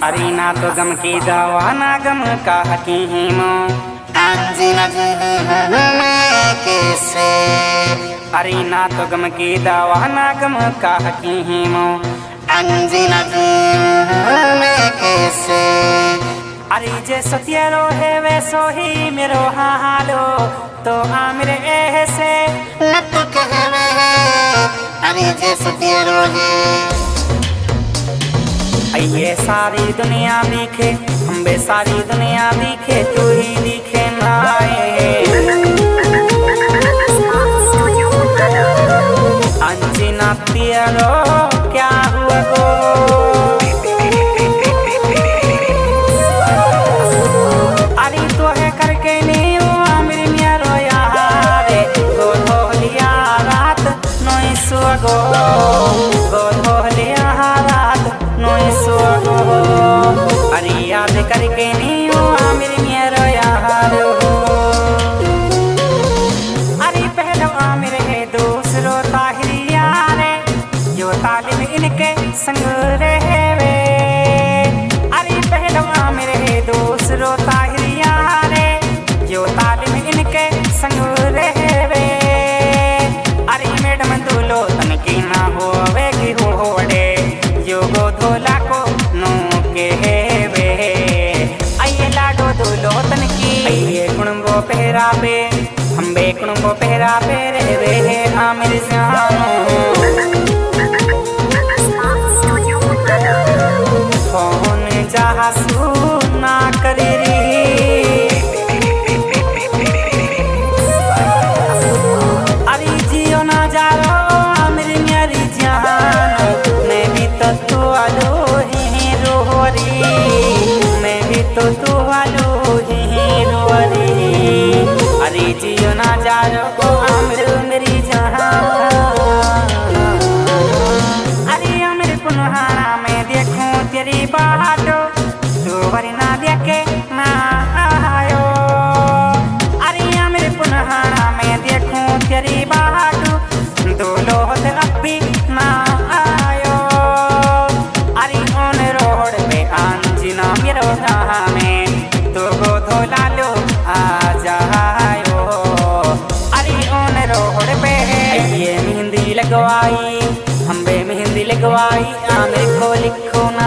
अरे ना तो गम की दवा ना गम का हकीम कैसे। अरे ना तो गम की दवा ना गम का हकीम कैसे। अरे जैसो तेरो है वैसो ही मेरो हालो तो मेरे ऐसे लत कहवे। अरे जैसो तेरो है ये सारी दुनिया दिखे हम बे सारी दुनिया दिखे तू ही दिखे ना। अंजना तेरो क्या हुआ गो। अरे तो है करके नहीं हुआ मेरी मेरो यार गो धोलिया रात नोई सुगो गो धोलिया रात नोई सुगो। अरे याद करके नहीं हुआ मेरी मेरो यार। अरे पहले मेरे है दूसरो ताहिरिया रे जो तालिम इनके संग रहे। अरे पहले मेरे है दूसरो ताहिरिया रे जो तालिम इनके संग रहे। अरे मैडम दूलो तन की ना होवे की होड़े जो गो धोला को नो के वे। आइए लाडो दूलो तन की आइए कुणबो पहरा पे हम बे कुणबो पहरा पे रहे आमिर जानो। फोन जहा सुना करे रे। अरे जियो ना जारो मेरी मेरी जान मैं भी तो तू आलो ही रो रे। मैं भी तो तू आलो ही रो रे। अरे जियो ना जारो मेरी जान। अरे मेरे पुनहाना में देखूं तेरी बाटो तू वरना देखे ना आयो। अरे मेरे पुनहाना में देखूं तेरी बाटो दो लोग अब भी ना आयो। अरे ओन रोड पे अंजना मेरो में तो गो धोला लो आ जायो। अरे ओन रोड पे ये मेहंदी लगवाई हम बे मेहंदी लगवाई मेरे को लिखो ना।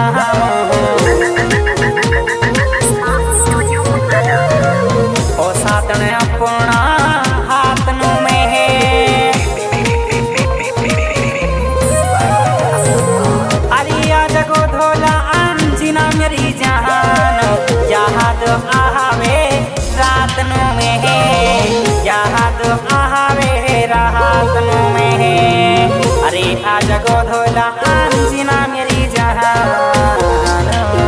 ओ सातन अपना हाथ नु में है। अरे आज गो धोला अंजना मेरी जान याद आवे रात नु में है। याद आवे रात नु में है। अरे आज गो धोला अंजना मेरी जान।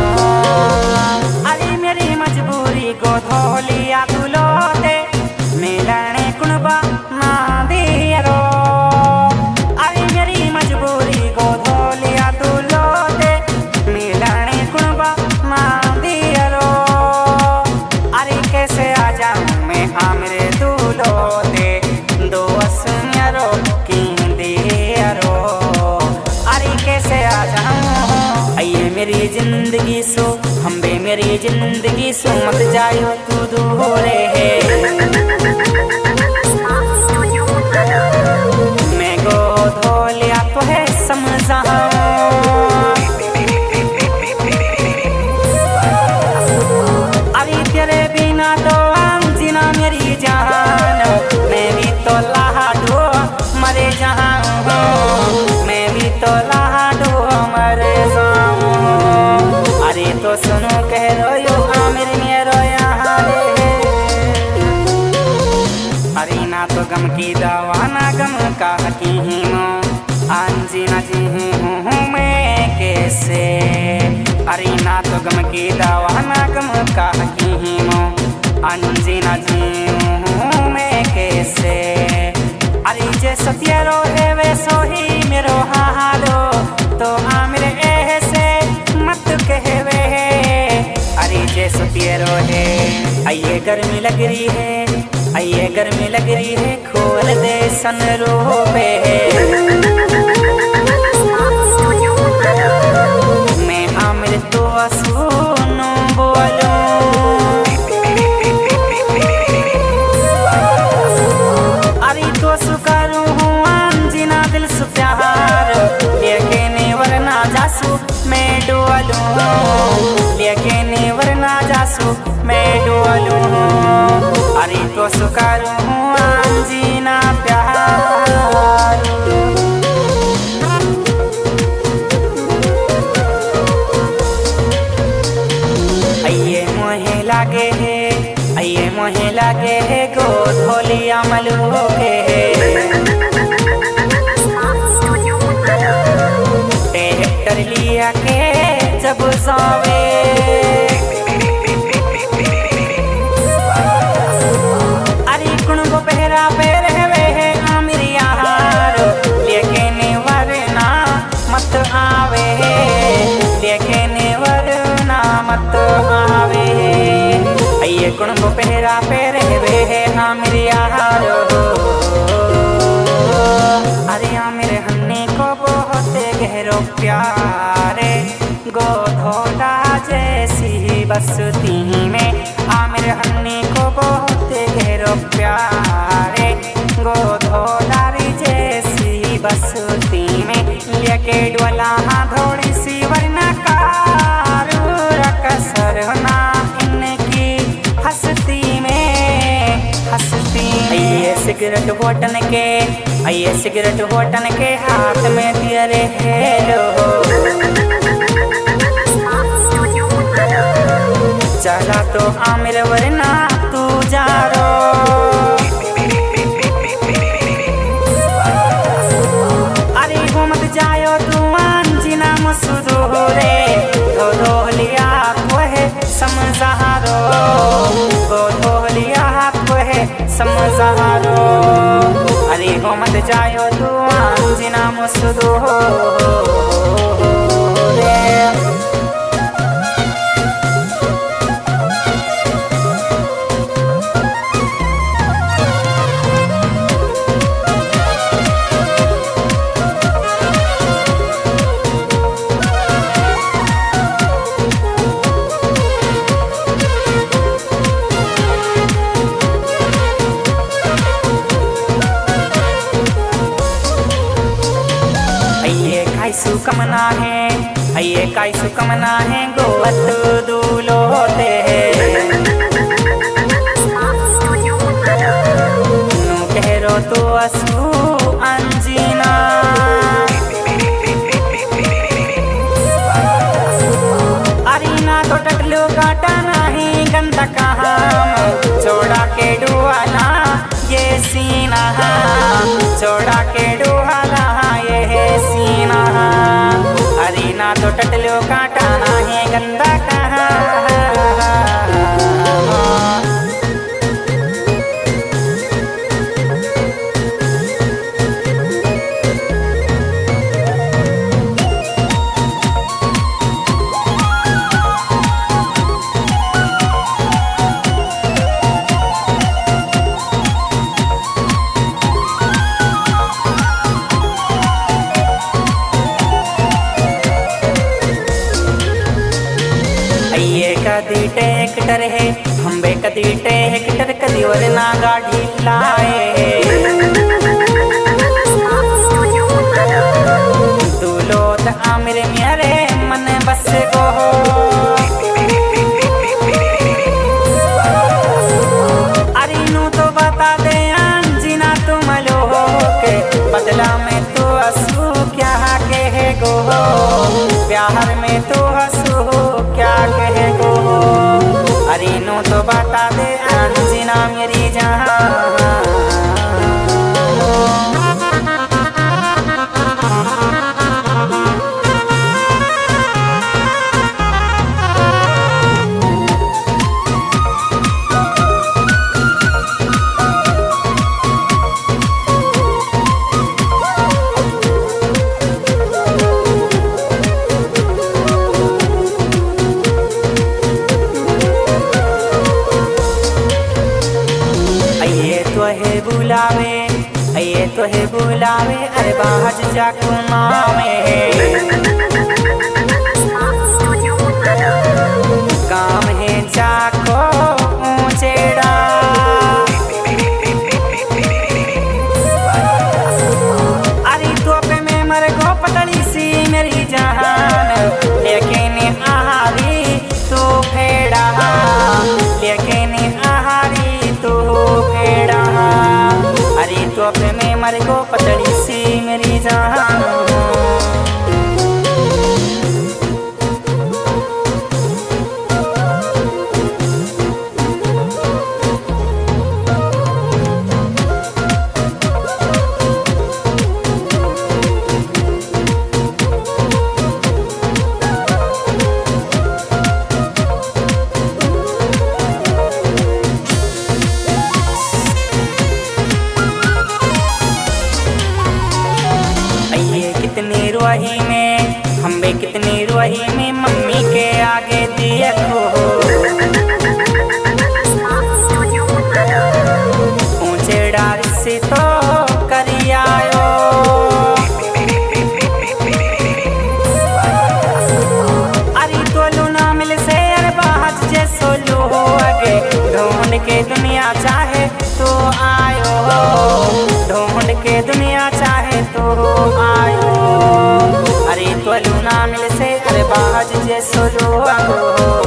अरे मेरी मजबूरी गो धोलिया तू लोटे मिलने कुणबा ना दियो। अरे मेरी मजबूरी गो धोलिया तू लोटे मिलने कुणबा ना दियो। अरे कैसे आ जाऊं मैं मेरे तू लोटे दो असन्यारो की दियो। अरे कैसे आ जाऊं आइए मेरी जिंदगी सो हम बे मेरी जिंदगी सो मत जायो तू दूर है। मैं गो धोलिया तो है समझा। अरे तेरे बिना तो अंजना मेरी जान मैं भी तो लाडो मरे जहाँ हूँ। मैं भी तो लाडो मरे जाऊँ। अरे तो सुनो कह रो आमिर मेरो यहाँ रे। अरे ना तो गम की दवा ना गम का हकीम अंजना जी हूँ मैं कैसे। अरे ना तो गम की दवा ना गम का हकीम अंजना जी हूँ मैं कैसे। अरे जैसो तेरो है वैसो ही मेरो हालो तो मेरे ऐसे मत कहवे। अरे जैसो तेरो है आइए गर्मी लग रही है आइए गर्मी लग रही है खोल दे सनरूपे। मैं आमिर तो सुनो बोलो अरे तो सुकरू हुआ जिना दिल से प्यार लेकिन वरना जासू मैं डोलूं लेकिन वरना जासू मैं डोलूं अरे तो सुकरू हुआ जीना प्यार आइए मोहे लागे है गो धोलिया मलू के ट्रैक्टर लिया के जब सावे अरे कुण को पहरा पे रहवे है आमिर यार लेकिन वरना मत आवे लेकिन वरना मत आवे ये कुण को पहरा पे रहवे है आमिर यार अरे आमिर हन्नी को बहुत गहरो प्यारे गो धोला जैसी बस्ती में आमिर हन्नी को बहुत गहरो प्यारे गो धोला जैसी बस्ती में लेके डोला थोड़ी सी वरना कारू रकसर ना आइए सिगरेट होटन के हाथ में दिया रे हेलो चला तो आमिर वरना तू जा रो अरे घूमत जायो तू जिना मसूरे धो लिया है समझारो धोलिया समझारो अरे हो मत जायो तू जिना मुसदो काई सुकमना है गोवत दूलो होते हैं नू कहरो तो असू अंजीना अरीना तो टटलो काटा नहीं गंदा कहाँ छोड़ा के डुआला ये सीना छोड़ा के डुआला ये सीना अरीना तो टटलो काटा नहीं गंदा कहाँ कदी ट्रैक्टर है हम बे कदी ट्रैक्टर कदी वरना गाड़ी लाए दूलो त आमिर मेरे मन बस गो अरीनू तो बता दे जिना तुम लोग बदला में तो असू क्या कहे गो प्यार में तो हंसू क्या कहे गो अरीनू तो बता दे जिना मेरी जहाँ तो है बुलावे अरे बाहर जा कुमावे काम है जाको ऊंचेड़ा अरे तो पे मैं मर गो पतली सी मेरी जान लेकिन आहारी तू फेड़ा लेकिन आहारी तू फेड़ा अरे तो पे मैं मर गो पतली सी मेरी जान कितनी रुआही में हम भी कितनी रुआही में मम्मी के आगे दिए खो ऊंचे डार से तो करी आयो अरे तोलू ना मिल से अरे बाज जे सोलू आगे ढूंढ के दुनिया चाहे तो आयो ढूंढ के दुनिया चाहे तो आयो अरे तोलू ना मिल से अरे बाज जे सोलू आगो